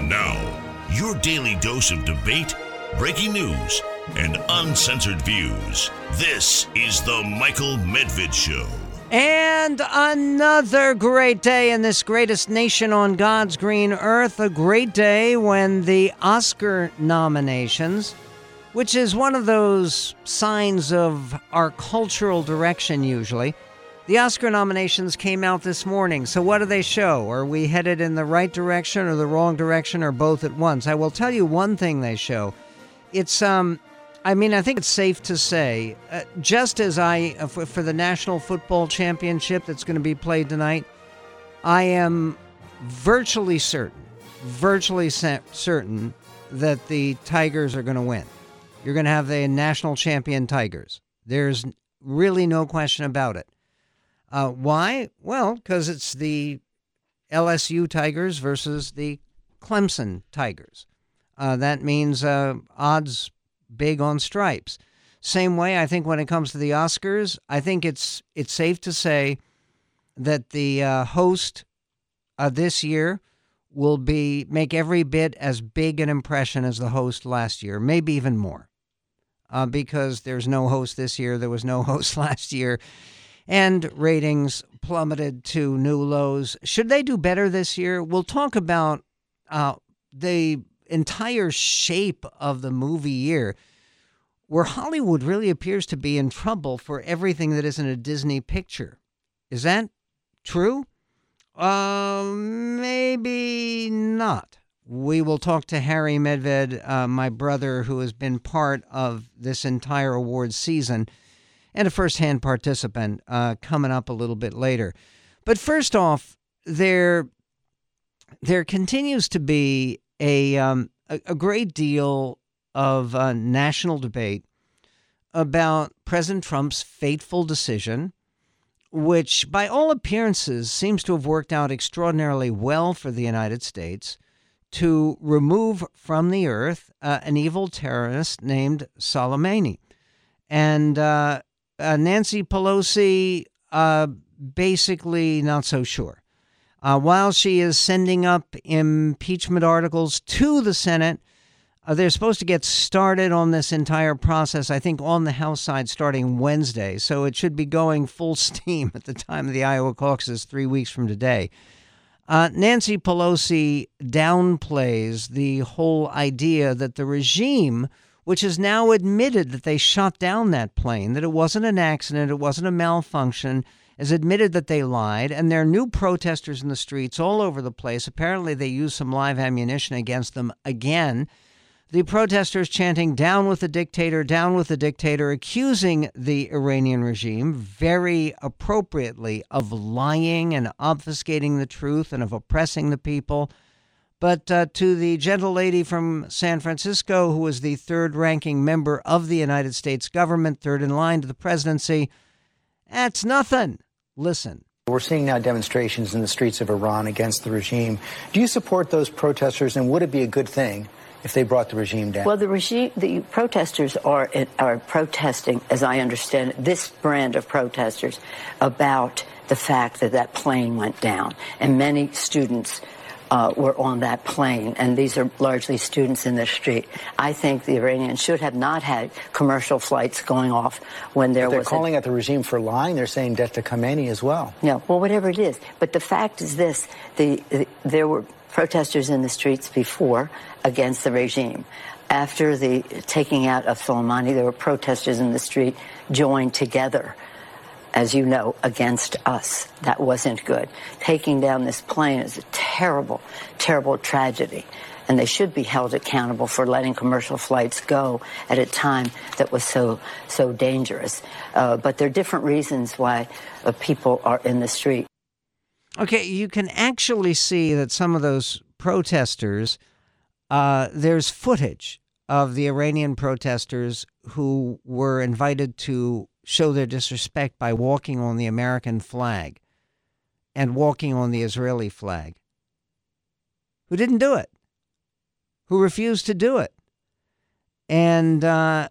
Now, your daily dose of debate, breaking news, and uncensored views. This is the Michael Medved Show. And another great day in this greatest nation on God's green earth. A great day when the Oscar nominations, which is one of those signs of our cultural direction usually, the Oscar nominations came out this morning. So what do they show? Are we headed in the right direction or the wrong direction or both at once? I will tell you one thing they show. It's, I think it's safe to say, just as for the National Football Championship that's going to be played tonight, I am virtually certain that the Tigers are going to win. You're going to have the national champion Tigers. There's really no question about it. Why? Well, because it's the LSU Tigers versus the Clemson Tigers. That means odds big on stripes. Same way, I think when it comes to the Oscars, I think it's safe to say that the host this year will make every bit as big an impression as the host last year, maybe even more, because there's no host this year. There was no host last year, and ratings plummeted to new lows. Should they do better this year? We'll talk about the entire shape of the movie year, where Hollywood really appears to be in trouble for everything that isn't a Disney picture. Is that true? Maybe not. We will talk to Harry Medved, my brother, who has been part of this entire awards season and a first-hand participant, coming up a little bit later. But first off, there continues to be a great deal of national debate about President Trump's fateful decision, which by all appearances seems to have worked out extraordinarily well for the United States, to remove from the earth an evil terrorist named Soleimani. And Nancy Pelosi basically not so sure. While she is sending up impeachment articles to the Senate, they're supposed to get started on this entire process, I think, on the House side starting Wednesday. So it should be going full steam at the time of the Iowa caucuses 3 weeks from today. Nancy Pelosi downplays the whole idea that the regime, which has now admitted that they shot down that plane, that it wasn't an accident, it wasn't a malfunction, has admitted that they lied, and there are new protesters in the streets all over the place. Apparently they used some live ammunition against them again. The protesters chanting, "Down with the dictator, down with the dictator," accusing the Iranian regime, very appropriately, of lying and obfuscating the truth and of oppressing the people. But to the gentle lady from San Francisco, who was the third-ranking member of the United States government, third in line to the presidency, that's nothing. Listen. We're seeing now demonstrations in the streets of Iran against the regime. Do you support those protesters, and would it be a good thing if they brought the regime down? Well, the protesters are protesting, as I understand it, this brand of protesters, about the fact that plane went down, and many students were on that plane, and these are largely students in the street. I think the Iranians should have not had commercial flights going off when there was. They're calling out the regime for lying. They're saying death to Khamenei as well. No, well, whatever it is. But the fact is this: there were protesters in the streets before against the regime. After the taking out of Soleimani, there were protesters in the street joined together, as you know, against us. That wasn't good. Taking down this plane is a terrible, terrible tragedy. And they should be held accountable for letting commercial flights go at a time that was so dangerous. But there are different reasons why people are in the street. Okay, you can actually see that some of those protesters, there's footage of the Iranian protesters who were invited to show their disrespect by walking on the American flag and walking on the Israeli flag, who didn't do it, who refused to do it, and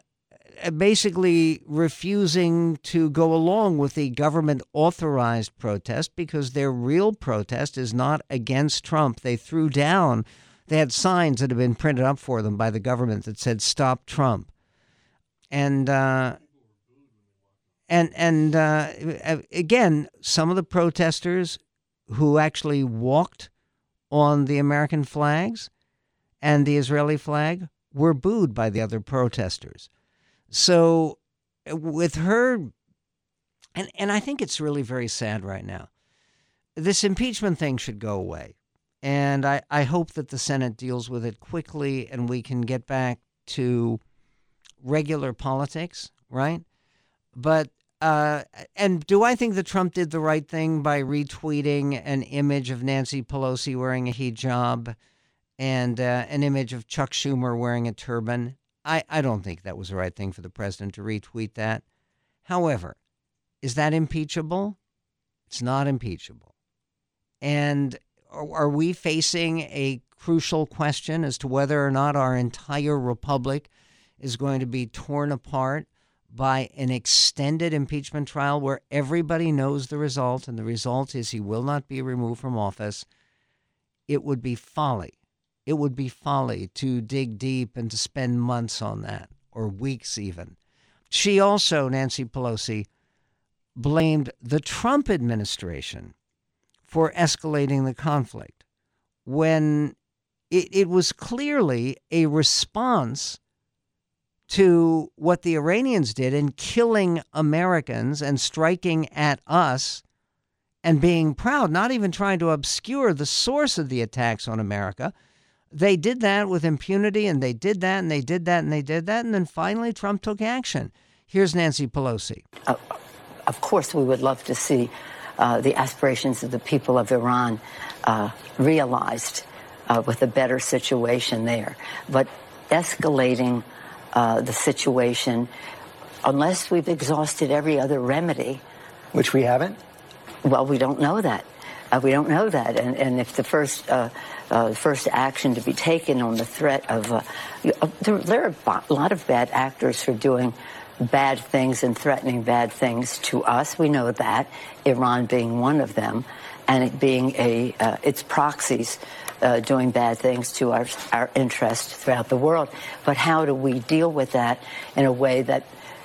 basically refusing to go along with the government-authorized protest because their real protest is not against Trump. They threw down They had signs that had been printed up for them by the government that said "Stop Trump," and again, some of the protesters who actually walked on the American flags and the Israeli flag were booed by the other protesters. So with her, and I think it's really very sad right now, this impeachment thing should go away. And I hope that the Senate deals with it quickly and we can get back to regular politics, right? But, and do I think that Trump did the right thing by retweeting an image of Nancy Pelosi wearing a hijab and an image of Chuck Schumer wearing a turban? I don't think that was the right thing for the president to retweet that. However, is that impeachable? It's not impeachable. And are we facing a crucial question as to whether or not our entire republic is going to be torn apart by an extended impeachment trial where everybody knows the result, and the result is he will not be removed from office? It would be folly. It would be folly to dig deep and to spend months on that, or weeks even. She also, Nancy Pelosi, blamed the Trump administration for escalating the conflict when it was clearly a response to what the Iranians did in killing Americans and striking at us and being proud, not even trying to obscure the source of the attacks on America. They did that with impunity, and they did that, and they did that, and they did that, and then finally Trump took action. Here's Nancy Pelosi. Of course, we would love to see the aspirations of the people of Iran realized with a better situation there. But escalating the situation, unless we've exhausted every other remedy. Which we haven't? Well, we don't know that. We don't know that. And if the first action to be taken on the threat of... there are a lot of bad actors who are doing bad things and threatening bad things to us. We know that, Iran being one of them, and it being its proxies doing bad things to our interests throughout the world. But how do we deal with that in a way that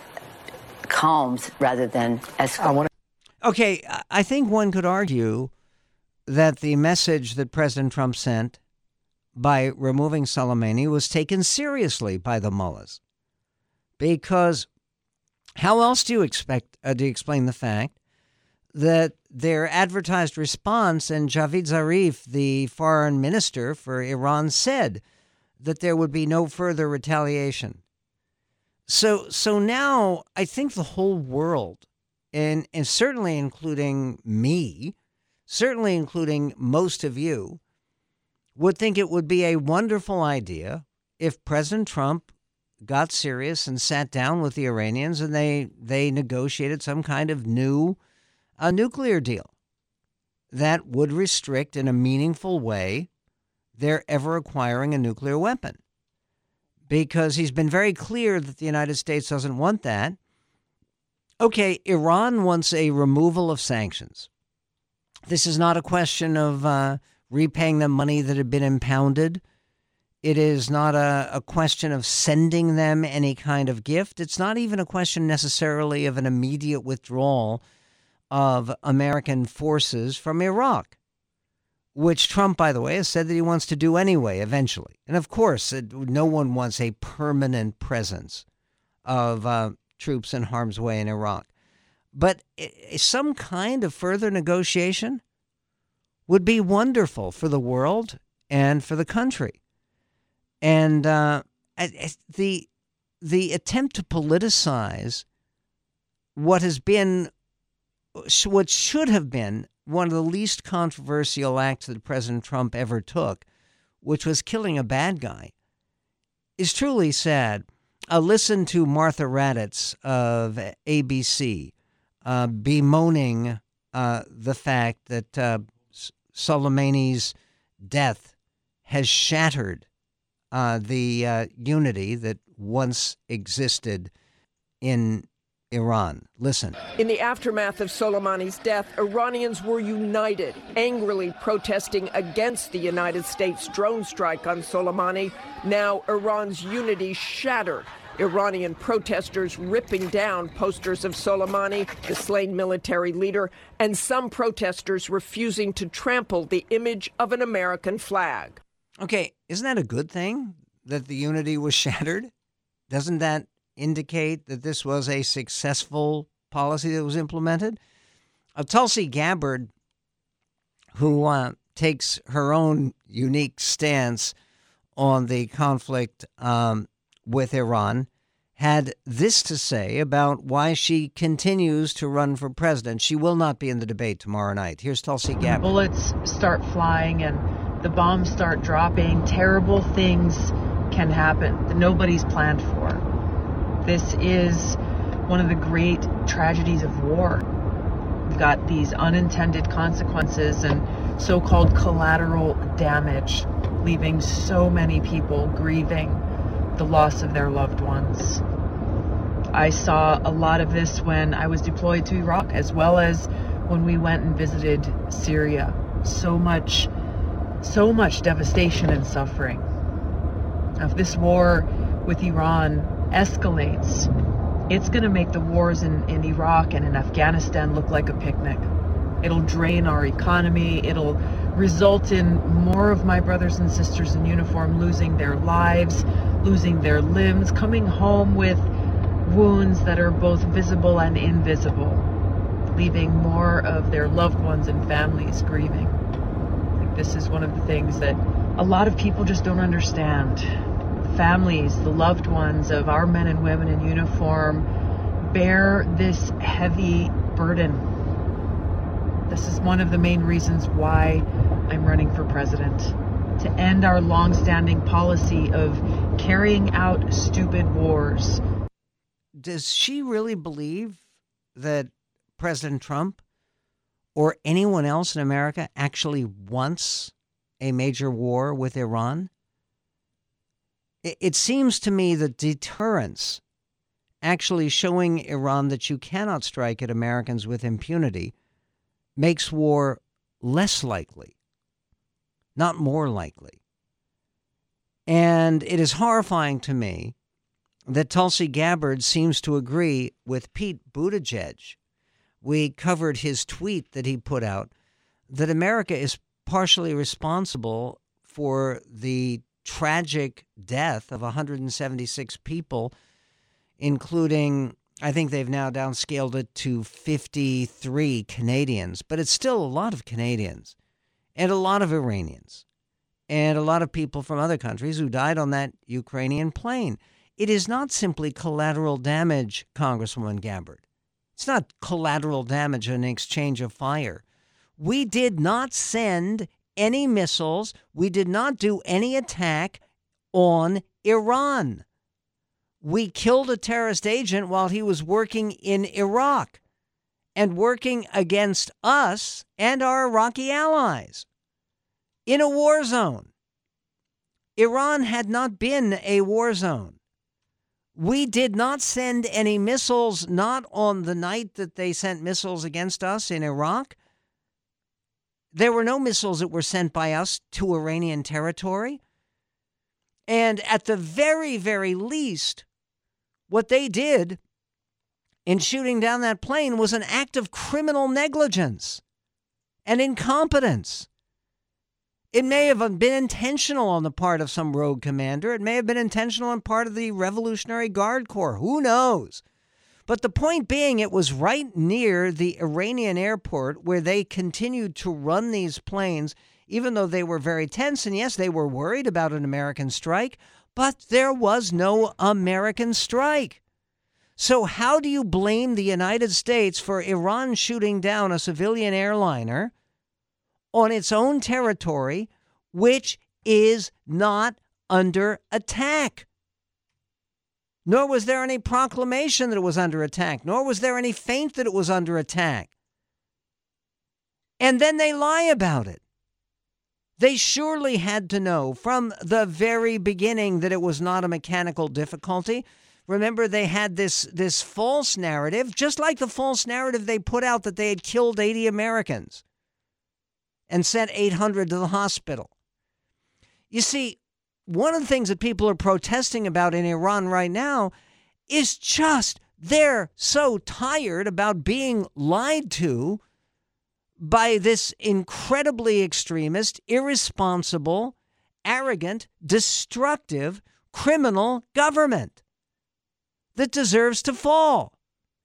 calms rather than escalates? Okay, I think one could argue that the message that President Trump sent by removing Soleimani was taken seriously by the mullahs, because how else do you explain the fact that their advertised response, and Javad Zarif, the foreign minister for Iran, said that there would be no further retaliation? So now I think the whole world, and certainly including me, certainly including most of you, would think it would be a wonderful idea if President Trump got serious and sat down with the Iranians and they negotiated some kind of new nuclear deal that would restrict in a meaningful way their ever acquiring a nuclear weapon. Because he's been very clear that the United States doesn't want that. Okay, Iran wants a removal of sanctions. This is not a question of repaying them money that had been impounded. It is not a question of sending them any kind of gift. It's not even a question necessarily of an immediate withdrawal of American forces from Iraq, which Trump, by the way, has said that he wants to do anyway, eventually. And of course, no one wants a permanent presence of troops in harm's way in Iraq. But some kind of further negotiation would be wonderful for the world and for the country. And the attempt to politicize what should have been one of the least controversial acts that President Trump ever took, which was killing a bad guy, is truly sad. Listen to Martha Raddatz of ABC bemoaning the fact that Soleimani's death has shattered the unity that once existed in Iran. Listen. In the aftermath of Soleimani's death, Iranians were united, angrily protesting against the United States drone strike on Soleimani. Now Iran's unity shattered. Iranian protesters ripping down posters of Soleimani, the slain military leader, and some protesters refusing to trample the image of an American flag. Okay, isn't that a good thing that the unity was shattered? Doesn't that indicate that this was a successful policy that was implemented? Tulsi Gabbard, who takes her own unique stance on the conflict with Iran, had this to say about why she continues to run for president. She will not be in the debate tomorrow night. Here's Tulsi Gabbard. Bullets start flying and the bombs start dropping. Terrible things can happen that nobody's planned for. This is one of the great tragedies of war. We've got these unintended consequences and so-called collateral damage, leaving so many people grieving the loss of their loved ones. I saw a lot of this when I was deployed to Iraq, as well as when we went and visited Syria. So much devastation and suffering. Now, if this war with Iran escalates, it's going to make the wars in Iraq and in Afghanistan look like a picnic. It'll drain our economy. It'll result in more of my brothers and sisters in uniform losing their lives, losing their limbs, coming home with wounds that are both visible and invisible, leaving more of their loved ones and families grieving. I think this is one of the things that a lot of people just don't understand. Families, the loved ones of our men and women in uniform bear this heavy burden. This is one of the main reasons why I'm running for president, to end our long-standing policy of carrying out stupid wars. Does she really believe that President Trump or anyone else in America actually wants a major war with Iran? It seems to me that deterrence, actually showing Iran that you cannot strike at Americans with impunity, makes war less likely, not more likely. And it is horrifying to me that Tulsi Gabbard seems to agree with Pete Buttigieg. We covered his tweet that he put out that America is partially responsible for the tragic death of 176 people, including, I think they've now downscaled it to 53 Canadians, but it's still a lot of Canadians and a lot of Iranians and a lot of people from other countries who died on that Ukrainian plane. It is not simply collateral damage, Congresswoman Gabbard. It's not collateral damage in exchange of fire. We did not send any missiles. We did not do any attack on Iran. We killed a terrorist agent while he was working in Iraq and working against us and our Iraqi allies in a war zone. Iran had not been a war zone. We did not send any missiles, not on the night that they sent missiles against us in Iraq. There were no missiles that were sent by us to Iranian territory. And at the very, very least, what they did in shooting down that plane was an act of criminal negligence and incompetence. It may have been intentional on the part of some rogue commander. It may have been intentional on part of the Revolutionary Guard Corps. Who knows? But the point being, it was right near the Iranian airport where they continued to run these planes, even though they were very tense. And yes, they were worried about an American strike, but there was no American strike. So how do you blame the United States for Iran shooting down a civilian airliner on its own territory, which is not under attack? Nor was there any proclamation that it was under attack, nor was there any feint that it was under attack. And then they lie about it. They surely had to know from the very beginning that it was not a mechanical difficulty, Remember, they had this false narrative, just like the false narrative they put out that they had killed 80 Americans and sent 800 to the hospital. You see, one of the things that people are protesting about in Iran right now is just they're so tired about being lied to by this incredibly extremist, irresponsible, arrogant, destructive, criminal government that deserves to fall.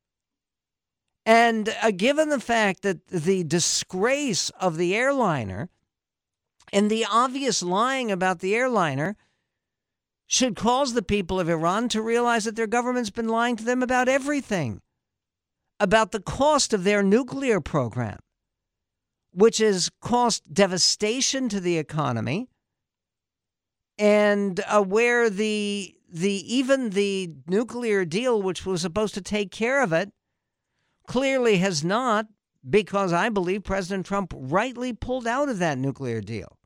And given the fact that the disgrace of the airliner and the obvious lying about the airliner should cause the people of Iran to realize that their government's been lying to them about everything, about the cost of their nuclear program, which has caused devastation to the economy, and where even the nuclear deal, which was supposed to take care of it, clearly has not, because I believe President Trump rightly pulled out of that nuclear deal.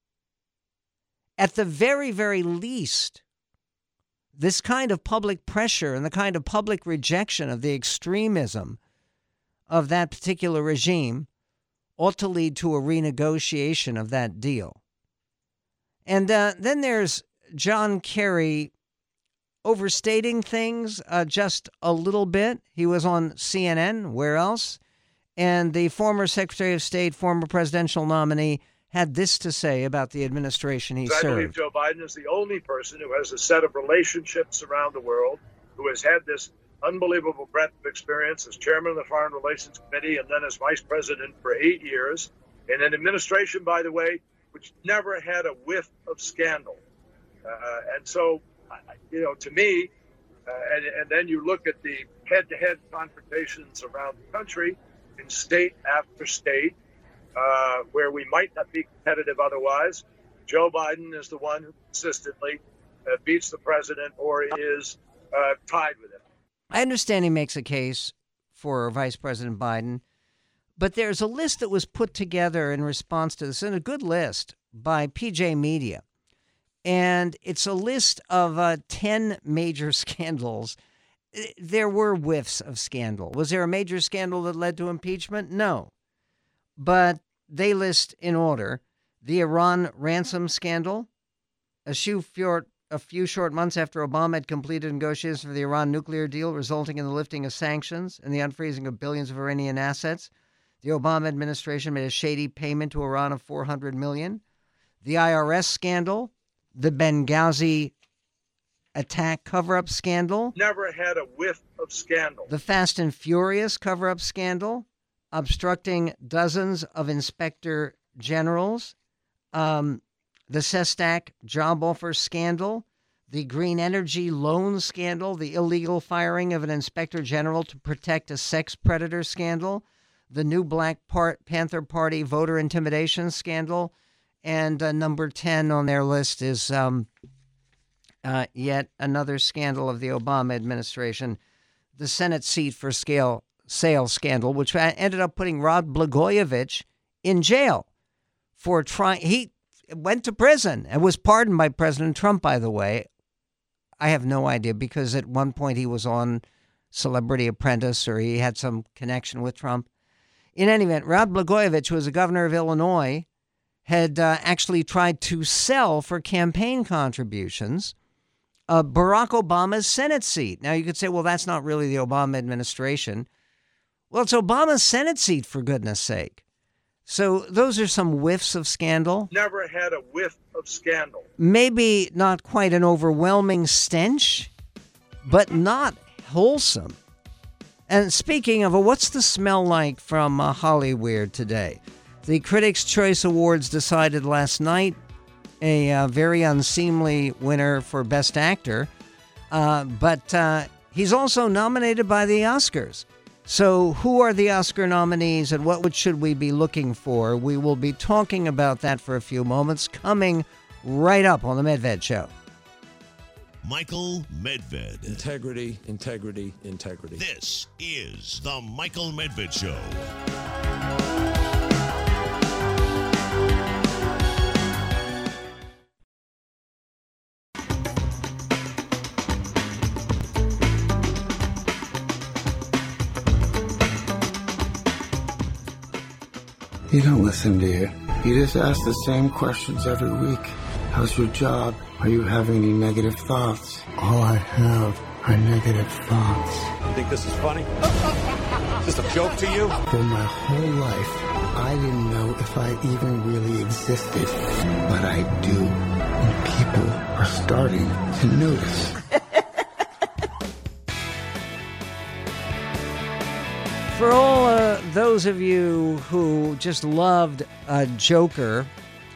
At the very, very least, this kind of public pressure and the kind of public rejection of the extremism of that particular regime ought to lead to a renegotiation of that deal. And then there's John Kerry overstating things just a little bit. He was on CNN, where else? And the former Secretary of State, former presidential nominee, had this to say about the administration he served. I believe Joe Biden is the only person who has a set of relationships around the world, who has had this unbelievable breadth of experience as chairman of the Foreign Relations Committee and then as vice president for 8 years, in an administration, by the way, which never had a whiff of scandal. And so, to me, and then you look at the head-to-head confrontations around the country in state after state, where we might not be competitive otherwise. Joe Biden is the one who consistently beats the president or is tied with him. I understand he makes a case for Vice President Biden, but there's a list that was put together in response to this, and a good list by PJ Media. And it's a list of 10 major scandals. There were whiffs of scandal. Was there a major scandal that led to impeachment? No. But they list in order the Iran ransom scandal, a few short months after Obama had completed negotiations for the Iran nuclear deal, resulting in the lifting of sanctions and the unfreezing of billions of Iranian assets. The Obama administration made a shady payment to Iran of $400 million. The IRS scandal, the Benghazi attack cover-up scandal. Never had a whiff of scandal. The Fast and Furious cover-up scandal, obstructing dozens of inspector generals. The Sestak job offer scandal, the green energy loan scandal, the illegal firing of an inspector general to protect a sex predator scandal, the new Black Panther Party voter intimidation scandal, and number 10 on their list is yet another scandal of the Obama administration, the Senate seat for sale scandal, which ended up putting Rod Blagojevich in jail for trying. He went to prison and was pardoned by President Trump, by the way. I have no idea, because at one point he was on Celebrity Apprentice or he had some connection with Trump. In any event, Rod Blagojevich, who was the governor of Illinois, had actually tried to sell for campaign contributions Barack Obama's Senate seat. Now, you could say, well, that's not really the Obama administration. Well, it's Obama's Senate seat, for goodness sake. So those are some whiffs of scandal. Never had a whiff of scandal. Maybe not quite an overwhelming stench, but not wholesome. And speaking of, what's the smell like from Hollyweird today? The Critics' Choice Awards decided last night a very unseemly winner for Best Actor, but he's also nominated by the Oscars. So who are the Oscar nominees and what should we be looking for? We will be talking about that for a few moments, coming right up on The Medved Show. Michael Medved. Integrity, integrity, integrity. This is The Michael Medved Show. You don't listen, do you? You just ask the same questions every week. How's your job? Are you having any negative thoughts? All I have are negative thoughts. You think this is funny? Is this a joke to you? For my whole life, I didn't know if I even really existed. But I do. And people are starting to notice. For all those of you who just loved Joker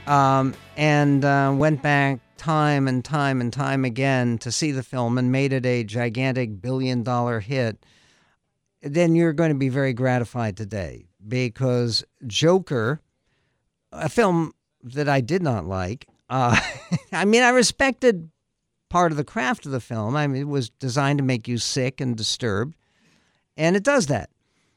and went back time and time again to see the film and made it a gigantic billion-dollar hit, then you're going to be very gratified today, because Joker, a film that I did not like, I mean, I respected part of the craft of the film. I mean, it was designed to make you sick and disturbed, and it does that.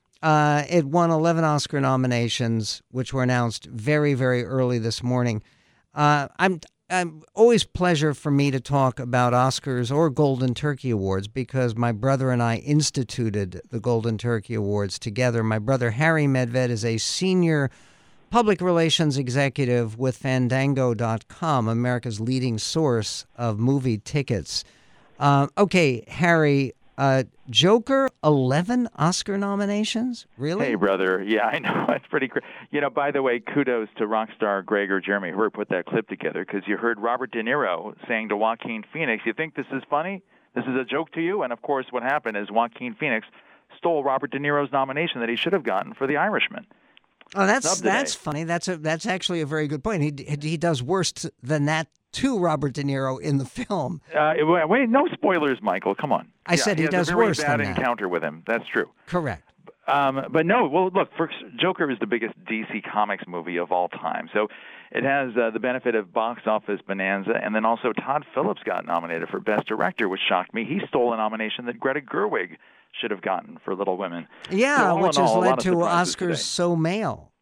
It won 11 Oscar nominations, which were announced very, very early this morning. I'm always pleasure for me to talk about Oscars or Golden Turkey Awards, because my brother and I instituted the Golden Turkey Awards together. My brother Harry Medved is a senior public relations executive with Fandango.com, America's leading source of movie tickets. Okay, Harry, Joker, 11 Oscar nominations? Really? Hey, brother. Yeah, I know. It's pretty crazy. You know, by the way, kudos to rock star Gregor Jeremy, who put that clip together, because you heard Robert De Niro saying to Joaquin Phoenix, you think this is funny? This is a joke to you? And, of course, what happened is Joaquin Phoenix stole Robert De Niro's nomination that he should have gotten for The Irishman. Oh, that's funny. That's actually a very good point. He does worse than that to Robert De Niro in the film. Wait, no spoilers, Michael. Come on. I said he does worse than that. He has a very bad encounter with him. That's true. Correct. But no, well, look, Joker is the biggest DC Comics movie of all time. So it has the benefit of box office bonanza, and then also Todd Phillips got nominated for Best Director, which shocked me. He stole a nomination that Greta Gerwig should have gotten for Little Women. Yeah, so which has led to Oscars today. so male.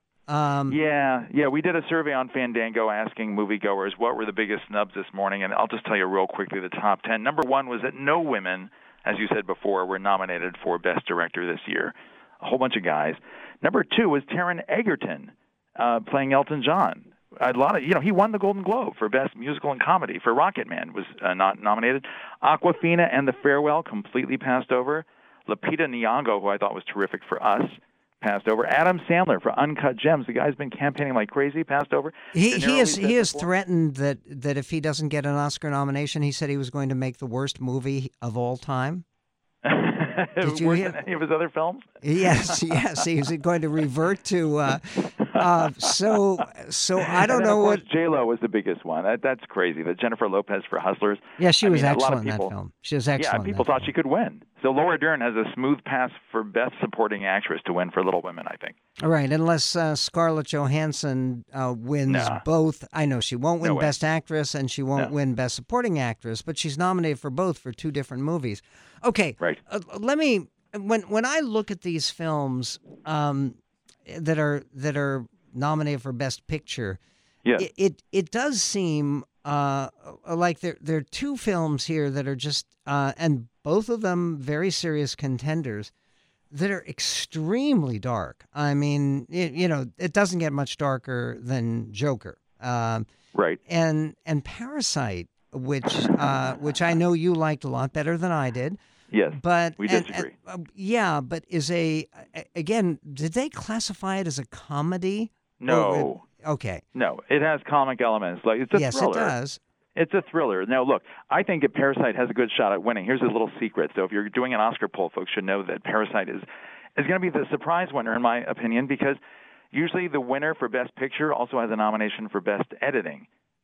Yeah, we did a survey on Fandango asking moviegoers what were the biggest snubs this morning, and I'll just tell you real quickly the top 10. Number one was that no women, as you said before, were nominated for Best Director this year. A whole bunch of guys. Number two was Taron Egerton playing Elton John. He won the Golden Globe for Best Musical and Comedy. For Rocketman was not nominated. Awkwafina and The Farewell completely passed over. Lupita Nyong'o, who I thought was terrific for Us, passed over. Adam Sandler for Uncut Gems. The guy's been campaigning like crazy. Passed over. He has threatened that if he doesn't get an Oscar nomination, he said he was going to make the worst movie of all time. Did you hear? Than any of his other films? Yes. He's going to revert to. So I don't know what. J-Lo was the biggest one. That's crazy. That Jennifer Lopez for Hustlers. Yeah, she was excellent in that film. She was excellent. Yeah, people thought she could win. So Laura Dern has a smooth pass for Best Supporting Actress to win for Little Women, I think. All right, unless Scarlett Johansson wins both. I know she won't win Best Actress and she won't win Best Supporting Actress, but she's nominated for both for two different movies. Okay, right. Let me. When I look at these films that are nominated for Best Picture, it does seem like there are two films here that are just and both of them very serious contenders that are extremely dark. I mean, it doesn't get much darker than Joker, right? And Parasite, which I know you liked a lot better than I did. Yes, but we disagree. But again, did they classify it as a comedy? No. Okay. No, it has comic elements. Like it's a yes, thriller. It does. It's a thriller. Now, look, I think that Parasite has a good shot at winning. Here's a little secret. So if you're doing an Oscar poll, folks should know that Parasite is going to be the surprise winner, in my opinion, because usually the winner for Best Picture also has a nomination for Best Editing.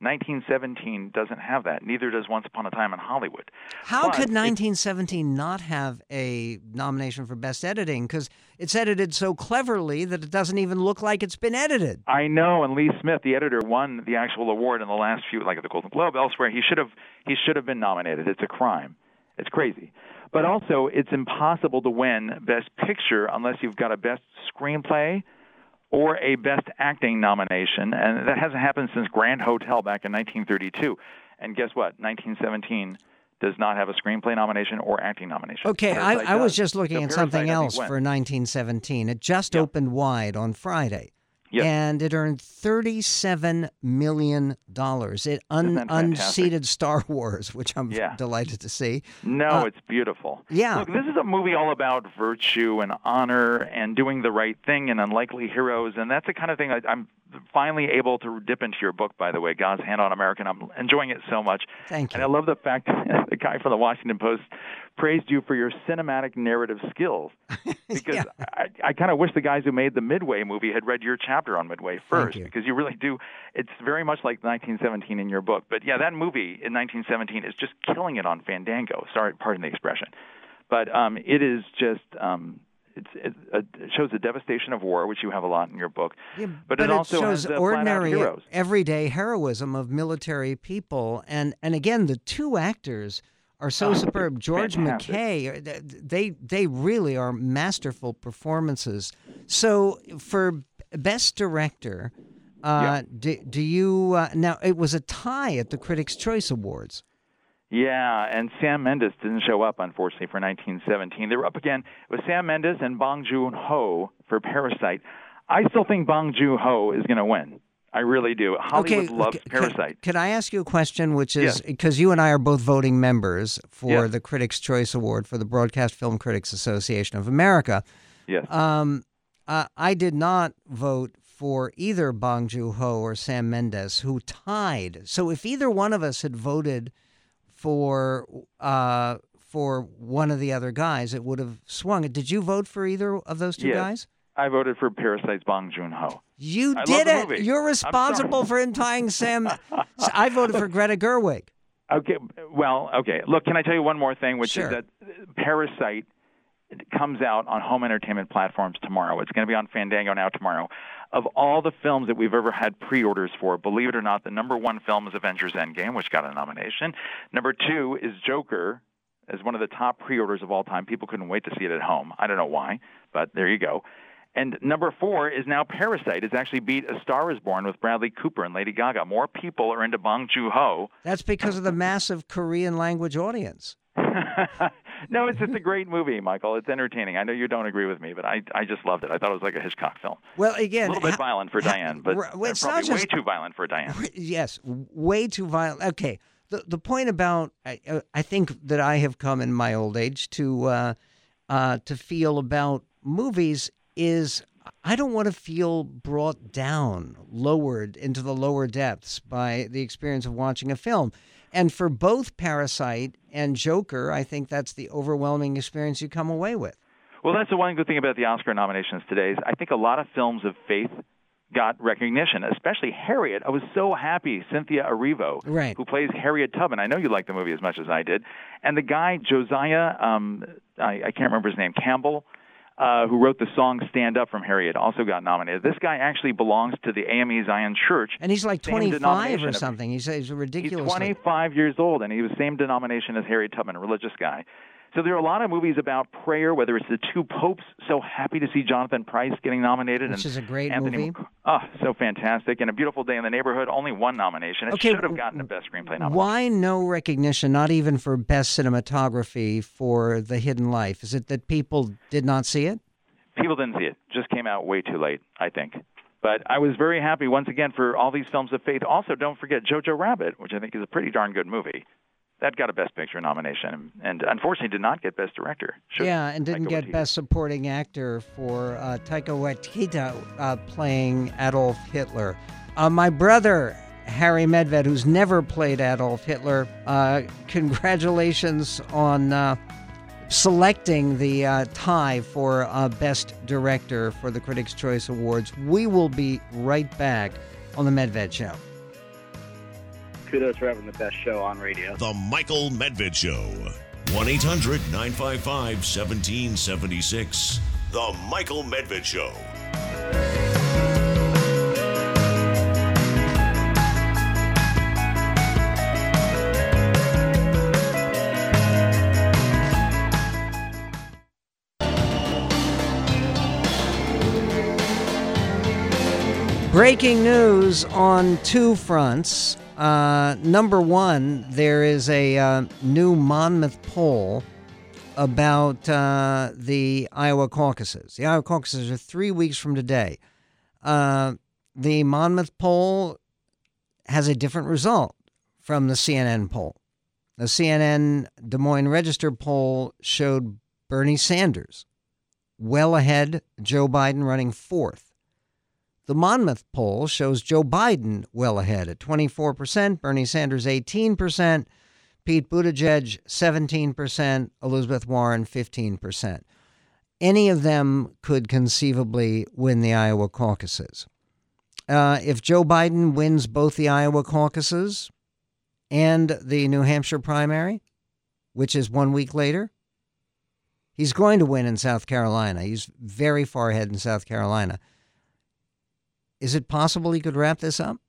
1917 doesn't have that. Neither does Once Upon a Time in Hollywood. How could 1917 not have a nomination for Best Editing? Because it's edited so cleverly that it doesn't even look like it's been edited. I know, and Lee Smith, the editor, won the actual award in the last few, like at the Golden Globe, elsewhere. He should have been nominated. It's a crime. It's crazy. But also, it's impossible to win Best Picture unless you've got a Best Screenplay or a Best Acting nomination, and that hasn't happened since Grand Hotel back in 1932. And guess what? 1917 does not have a screenplay nomination or acting nomination. Okay, I was just looking at something else for 1917. It just opened wide on Friday. Yes. And it earned $37 million. It unseated Star Wars, which I'm delighted to see. No, it's beautiful. Yeah. Look, this is a movie all about virtue and honor and doing the right thing and unlikely heroes, and that's the kind of thing I'm finally able to dip into your book, by the way, God's Hand on America. I'm enjoying it so much. Thank you. And I love the fact that the guy from the Washington Post praised you for your cinematic narrative skills. Because I kind of wish the guys who made the Midway movie had read your chapter on Midway first, because you really do. It's very much like 1917 in your book. But yeah, that movie in 1917 is just killing it on Fandango. Sorry, pardon the expression. But it is just... It shows the devastation of war, which you have a lot in your book. Yeah, but it also shows has ordinary, heroes. Everyday heroism of military people. And again, the two actors are so superb. George McKay, they really are masterful performances. So for Best Director, do you now it was a tie at the Critics' Choice Awards. Yeah, and Sam Mendes didn't show up, unfortunately, for 1917. They were up again with Sam Mendes and Bong Joon-ho for Parasite. I still think Bong Joon-ho is going to win. I really do. Hollywood loves Parasite. Can I ask you a question, which is, because you and I are both voting members for the Critics' Choice Award for the Broadcast Film Critics Association of America. Yes. I did not vote for either Bong Joon-ho or Sam Mendes, who tied. So if either one of us had voted for one of the other guys, it would have swung. Did you vote for either of those two guys? I voted for Parasite's Bong Joon-ho. You did it. You're responsible for him tying Sam. I voted for Greta Gerwig. Okay. Well, okay. Look, can I tell you one more thing, which is that Parasite comes out on home entertainment platforms tomorrow. It's going to be on Fandango now tomorrow. Of all the films that we've ever had pre-orders for, believe it or not, the number one film is Avengers Endgame, which got a nomination. Number two is Joker, as one of the top pre-orders of all time. People couldn't wait to see it at home. I don't know why, but there you go. And number four is now Parasite. It's actually beat A Star is Born with Bradley Cooper and Lady Gaga. More people are into Bong Joon-ho. That's because of the massive Korean language audience. No, it's just a great movie, Michael. It's entertaining. I know you don't agree with me, but I just loved it. I thought it was like a Hitchcock film. Well, again, a little bit violent for Diane, but it's probably not way too violent for Diane. Yes, way too violent. Okay, the point about I think that I have come in my old age to feel about movies is I don't want to feel brought down, lowered into the lower depths by the experience of watching a film. And for both Parasite and Joker, I think that's the overwhelming experience you come away with. Well, that's the one good thing about the Oscar nominations today is I think a lot of films of faith got recognition, especially Harriet. I was so happy Cynthia Erivo, who plays Harriet Tubman. I know you liked the movie as much as I did. And the guy, Josiah, I can't remember his name, Campbell, who wrote the song Stand Up from Harriet, also got nominated. This guy actually belongs to the AME Zion Church. And he's like 25 or something. He's ridiculous. He's 25 years old, and he was same denomination as Harriet Tubman, a religious guy. So there are a lot of movies about prayer, whether it's The Two Popes. So happy to see Jonathan Pryce getting nominated. Which is a great movie. Oh, so fantastic. And A Beautiful Day in the Neighborhood, only one nomination. It should have gotten a Best Screenplay nomination. Why no recognition, not even for Best Cinematography for The Hidden Life? Is it that people did not see it? People didn't see it. Just came out way too late, I think. But I was very happy, once again, for all these films of faith. Also, don't forget Jojo Rabbit, which I think is a pretty darn good movie. That got a Best Picture nomination, and unfortunately did not get Best Director. And didn't get Best Supporting Actor for Taika Waititi playing Adolf Hitler. My brother, Harry Medved, who's never played Adolf Hitler, congratulations on selecting the tie for Best Director for the Critics' Choice Awards. We will be right back on The Medved Show. Kudos for having the best show on radio. The Michael Medved Show. 1-800-955-1776. The Michael Medved Show. Breaking news on two fronts. Number one, there is a new Monmouth poll about the Iowa caucuses. The Iowa caucuses are 3 weeks from today. the Monmouth poll has a different result from the CNN poll. The CNN Des Moines Register poll showed Bernie Sanders well ahead, Joe Biden running fourth. The Monmouth poll shows Joe Biden well ahead at 24%, Bernie Sanders 18%, Pete Buttigieg 17%, Elizabeth Warren 15%. Any of them could conceivably win the Iowa caucuses. If Joe Biden wins both the Iowa caucuses and the New Hampshire primary, which is 1 week later, he's going to win in South Carolina. He's very far ahead in South Carolina. Is it possible he could wrap this up?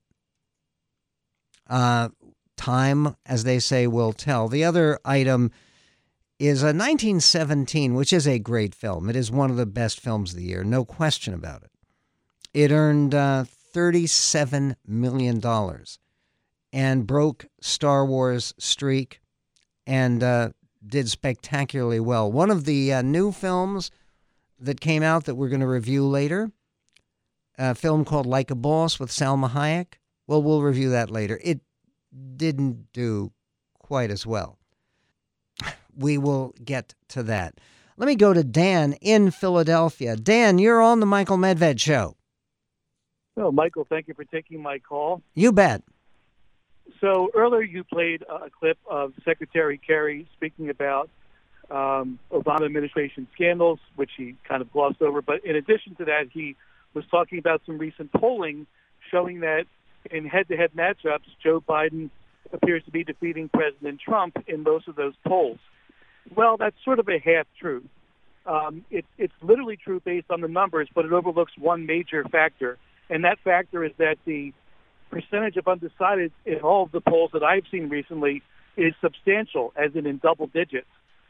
Time, as they say, will tell. The other item is a 1917, which is a great film. It is one of the best films of the year, no question about it. It earned $37 million and broke Star Wars' streak and did spectacularly well. One of the new films that came out that we're going to review later, a film called Like a Boss with Salma Hayek. Well, we'll review that later. It didn't do quite as well. We will get to that. Let me go to Dan in Philadelphia. Dan, you're on the Michael Medved Show. Oh, Michael, thank you for taking my call. You bet. So earlier you played a clip of Secretary Kerry speaking about Obama administration scandals, which he kind of glossed over. But in addition to that, he was talking about some recent polling showing that in head-to-head matchups, Joe Biden appears to be defeating President Trump in most of those polls. Well, that's sort of a half-truth. It's literally true based on the numbers, but it overlooks one major factor, and that factor is that the percentage of undecided in all of the polls that I've seen recently is substantial, as in double digits.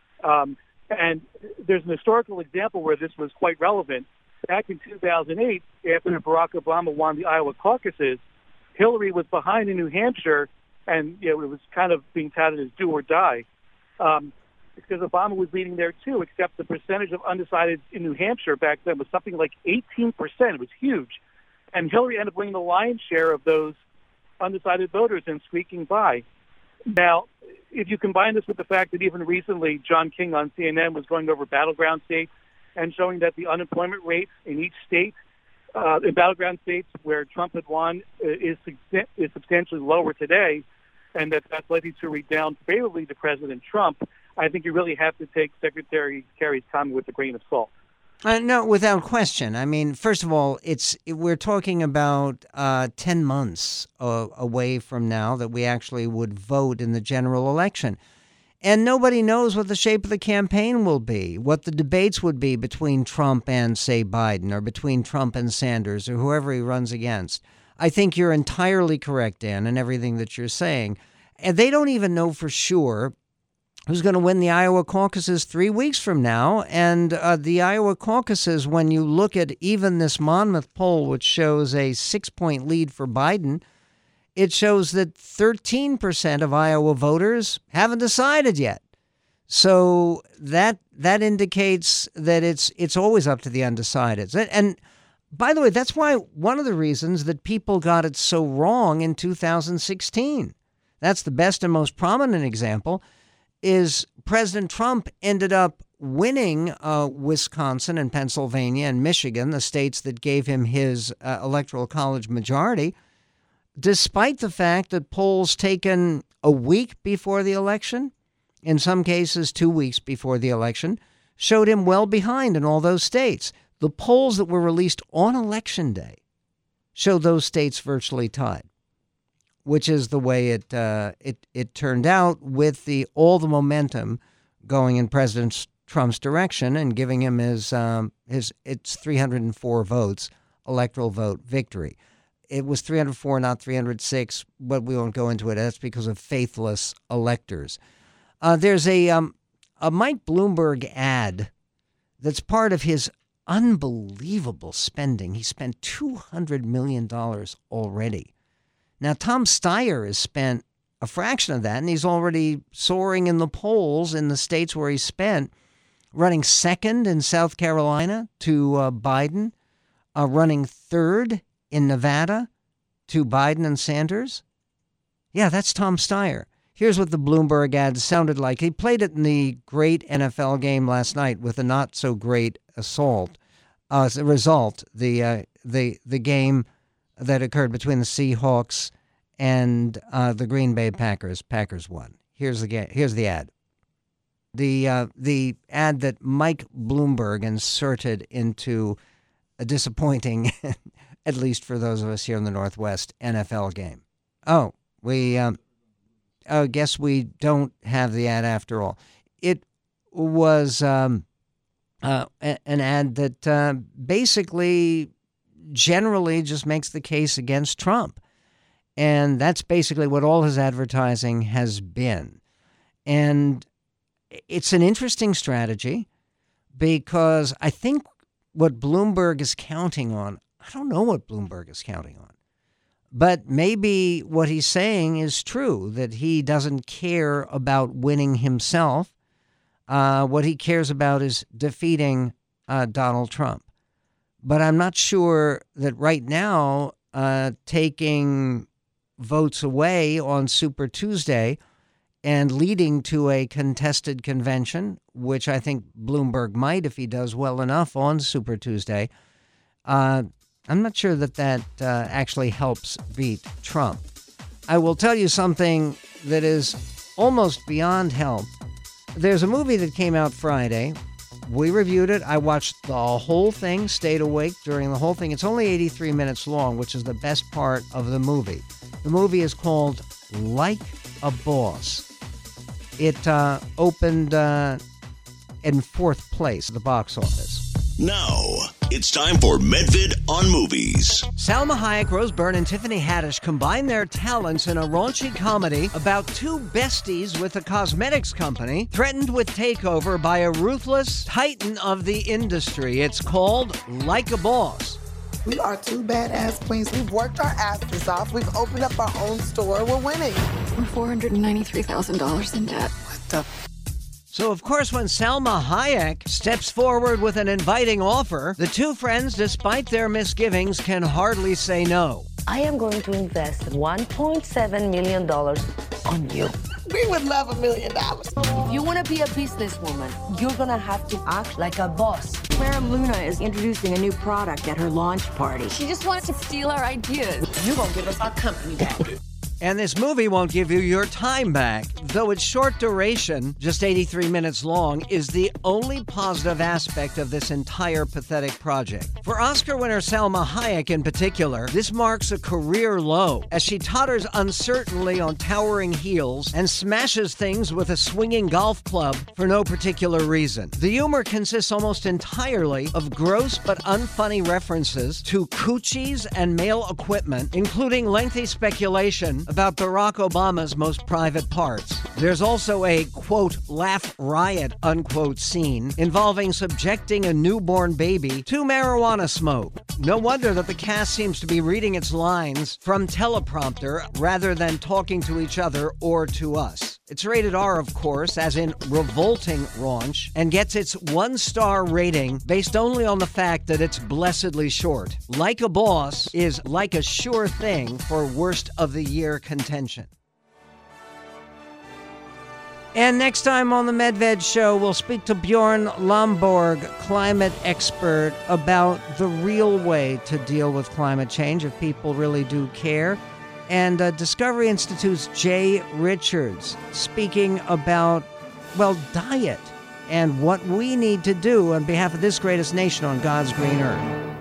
And there's an historical example where this was quite relevant. Back in 2008, after Barack Obama won the Iowa caucuses, Hillary was behind in New Hampshire, and it was kind of being touted as do or die. Because Obama was leading there too, except the percentage of undecided in New Hampshire back then was something like 18%. It was huge. And Hillary ended up winning the lion's share of those undecided voters and squeaking by. Now, if you combine this with the fact that even recently John King on CNN was going over battleground states and showing that the unemployment rate in each state, in battleground states where Trump had won, is substantially lower today, and that's likely to redound favorably to President Trump, I think you really have to take Secretary Kerry's comment with a grain of salt. No, without question. I mean, first of all, we're talking about 10 months away from now that we actually would vote in the general election. And nobody knows what the shape of the campaign will be, what the debates would be between Trump and, say, Biden, or between Trump and Sanders, or whoever he runs against. I think you're entirely correct, Dan, in everything that you're saying. And they don't even know for sure who's going to win the Iowa caucuses 3 weeks from now. And the Iowa caucuses, when you look at even this Monmouth poll, which shows a 6-point lead for Biden, it shows that 13% of Iowa voters haven't decided yet. So that indicates that it's always up to the undecideds. And by the way, that's why one of the reasons that people got it so wrong in 2016. That's the best and most prominent example. Is President Trump ended up winning Wisconsin and Pennsylvania and Michigan, the states that gave him his electoral college majority, despite the fact that polls taken a week before the election, in some cases 2 weeks before the election, showed him well behind in all those states. The polls that were released on Election Day showed those states virtually tied, which is the way it turned out, with all the momentum going in President Trump's direction and giving him his 304 votes, electoral vote victory. It was 304, not 306, but we won't go into it. That's because of faithless electors. There's a Mike Bloomberg ad that's part of his unbelievable spending. He spent $200 million already. Now, Tom Steyer has spent a fraction of that, and he's already soaring in the polls in the states where he's spent, running second in South Carolina to Biden, running third in Nevada to Biden and Sanders? Yeah, that's Tom Steyer. Here's what the Bloomberg ad sounded like. He played it in the great NFL game last night with a not so great result. The game that occurred between the Seahawks and the Green Bay Packers. Packers won. Here's the ad. The ad that Mike Bloomberg inserted into a disappointing, at least for those of us here in the Northwest, NFL game. Oh, guess we don't have the ad after all. It was an ad that basically generally just makes the case against Trump. And that's basically what all his advertising has been. And it's an interesting strategy because I think what Bloomberg is counting on, I don't know what Bloomberg is counting on. But maybe what he's saying is true, that he doesn't care about winning himself. What he cares about is defeating Donald Trump. But I'm not sure that right now taking votes away on Super Tuesday and leading to a contested convention, which I think Bloomberg might if he does well enough on Super Tuesday, I'm not sure that actually helps beat Trump. I will tell you something that is almost beyond help. There's a movie that came out Friday. We reviewed it. I watched the whole thing, stayed awake during the whole thing. It's only 83 minutes long, which is the best part of the movie. The movie is called Like a Boss. It opened in fourth place at the box office. Now, it's time for Medvid on Movies. Salma Hayek, Rose Byrne, and Tiffany Haddish combine their talents in a raunchy comedy about two besties with a cosmetics company threatened with takeover by a ruthless titan of the industry. It's called Like a Boss. We are two badass queens. We've worked our asses off. We've opened up our own store. We're winning. We're $493,000 in debt. What the... So, of course, when Salma Hayek steps forward with an inviting offer, the two friends, despite their misgivings, can hardly say no. I am going to invest $1.7 million on you. We would love $1 million. If you want to be a businesswoman, you're going to have to act like a boss. Clara Luna is introducing a new product at her launch party. She just wants to steal our ideas. You're going to give us our company back. And this movie won't give you your time back. Though its short duration, just 83 minutes long, is the only positive aspect of this entire pathetic project. For Oscar winner Salma Hayek in particular, this marks a career low as she totters uncertainly on towering heels and smashes things with a swinging golf club for no particular reason. The humor consists almost entirely of gross but unfunny references to coochies and male equipment, including lengthy speculation about Barack Obama's most private parts. There's also a, quote, laugh riot, unquote, scene involving subjecting a newborn baby to marijuana smoke. No wonder that the cast seems to be reading its lines from teleprompter rather than talking to each other or to us. It's rated R, of course, as in revolting raunch, and gets its 1-star rating based only on the fact that it's blessedly short. Like a Boss is like a sure thing for worst of the year contention. And next time on the MedVed Show, we'll speak to Bjorn Lomborg, climate expert, about the real way to deal with climate change if people really do care. And Discovery Institute's Jay Richards speaking about, well, diet and what we need to do on behalf of this greatest nation on God's green earth.